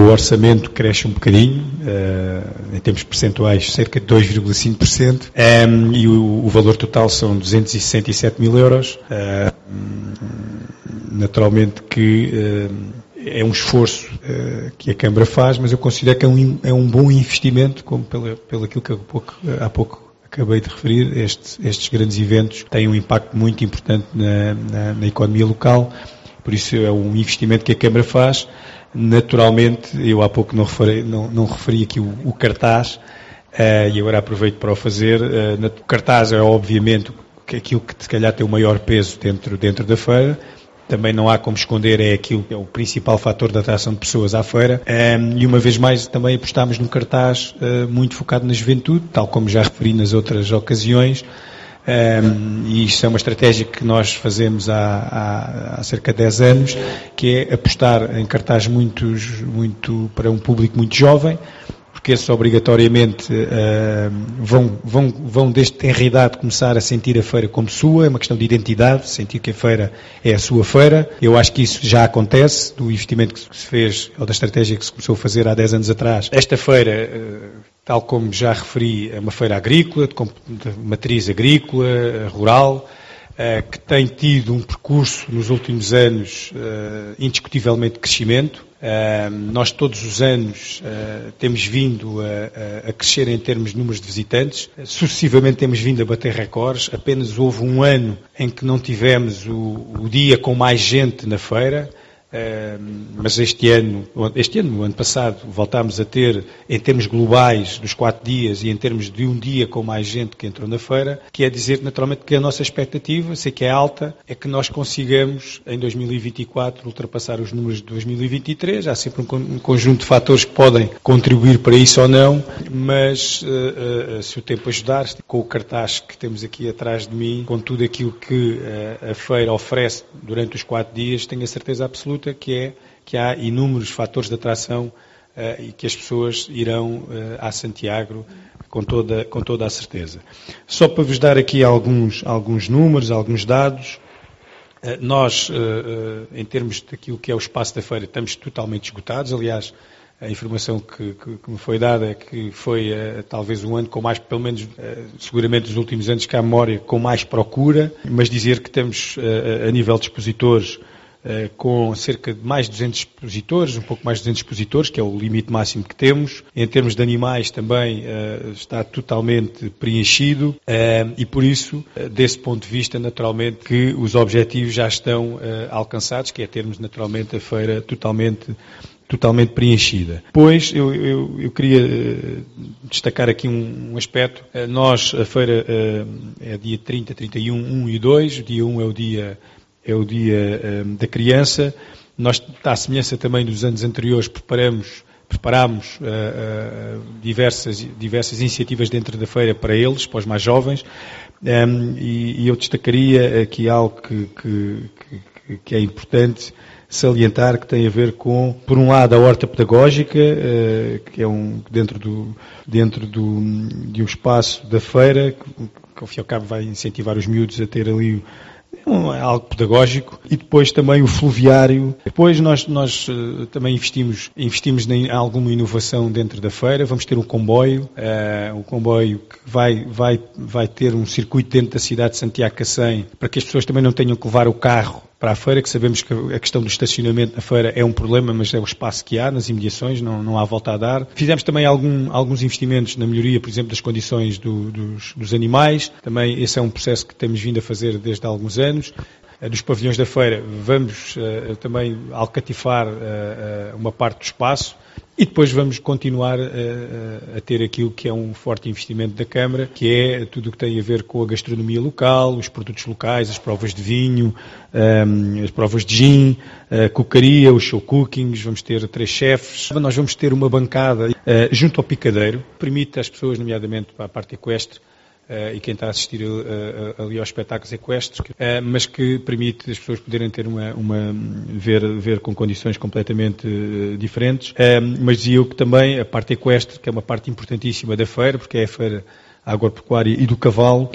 orçamento cresce um bocadinho, em termos percentuais cerca de 2,5%, e o valor total são 267 mil euros. Naturalmente que é um esforço que a Câmara faz, mas eu considero que é um bom investimento, como pelo aquilo que há pouco acabei de referir. Estes grandes eventos têm um impacto muito importante na economia local, por isso é um investimento que a Câmara faz. Naturalmente, eu há pouco não referi aqui o cartaz, e agora aproveito para o fazer. O cartaz é obviamente aquilo que se calhar tem o maior peso dentro da feira. Também não há como esconder, é aquilo que é o principal fator de atração de pessoas à feira. E uma vez mais também apostámos num cartaz muito focado na juventude, tal como já referi nas outras ocasiões. E isto é uma estratégia que nós fazemos há cerca de 10 anos, que é apostar em cartazes muito para um público muito jovem, porque esses obrigatoriamente vão desde tenra idade começar a sentir a feira como sua. É uma questão de identidade, sentir que a feira é a sua feira. Eu acho que isso já acontece, do investimento que se fez, ou da estratégia que se começou a fazer há 10 anos atrás. Esta feira, tal como já referi, é uma feira agrícola, de matriz agrícola, rural, que tem tido um percurso nos últimos anos indiscutivelmente de crescimento. Nós todos os anos temos vindo a crescer em termos de números de visitantes, sucessivamente temos vindo a bater recordes. Apenas houve um ano em que não tivemos o dia com mais gente na feira, mas no ano passado, voltámos a ter, em termos globais, dos 4 dias e em termos de um dia com mais gente que entrou na feira, que é dizer naturalmente que a nossa expectativa, sei que é alta, é que nós consigamos em 2024 ultrapassar os números de 2023. Há sempre um conjunto de fatores que podem contribuir para isso ou não, mas se o tempo ajudar, com o cartaz que temos aqui atrás de mim, com tudo aquilo que a feira oferece durante os 4 dias, tenho a certeza absoluta que há inúmeros fatores de atração e que as pessoas irão a Santiago com toda a certeza. Só para vos dar aqui alguns números, alguns dados, nós, em termos daquilo que é o espaço da feira, estamos totalmente esgotados. Aliás, a informação que me foi dada é que foi talvez um ano com mais, pelo menos seguramente dos últimos anos que há memória, com mais procura, mas dizer que estamos a nível de expositores com cerca de mais de 200 expositores, um pouco mais de 200 expositores, que é o limite máximo que temos. Em termos de animais também está totalmente preenchido e por isso, desse ponto de vista, naturalmente que os objetivos já estão alcançados, que é termos naturalmente a feira totalmente preenchida. Depois, eu queria destacar aqui um aspecto. A feira é dia 30, 31, 1 e 2. O dia 1 é o dia da criança. Nós, à semelhança também dos anos anteriores, preparámos diversas iniciativas dentro da feira para eles, para os mais jovens, e eu destacaria aqui algo que é importante salientar, que tem a ver com, por um lado, a horta pedagógica, que é dentro de um espaço da feira, que ao fim e ao cabo vai incentivar os miúdos a ter ali algo pedagógico, e depois também o fluviário. Depois nós também investimos em alguma inovação dentro da feira. Vamos ter um comboio que vai ter um circuito dentro da cidade de Santiago Cacém, para que as pessoas também não tenham que levar o carro para a feira, que sabemos que a questão do estacionamento na feira é um problema, mas é o espaço que há nas imediações, não há volta a dar. Fizemos também alguns investimentos na melhoria, por exemplo, das condições dos animais. Também esse é um processo que temos vindo a fazer desde há alguns anos. Dos pavilhões da feira, vamos também alcatifar uma parte do espaço, e depois vamos continuar a ter aquilo que é um forte investimento da Câmara, que é tudo o que tem a ver com a gastronomia local, os produtos locais, as provas de vinho, as provas de gin, a cocaria, os show cookings. Vamos ter 3 chefes. Nós vamos ter uma bancada junto ao picadeiro, que permite às pessoas, nomeadamente para a parte equestre, e quem está a assistir ali aos espetáculos equestres, mas que permite as pessoas poderem ter ver com condições completamente diferentes. Mas dizia eu que também a parte equestre, que é uma parte importantíssima da feira, porque é a feira agropecuária e do cavalo.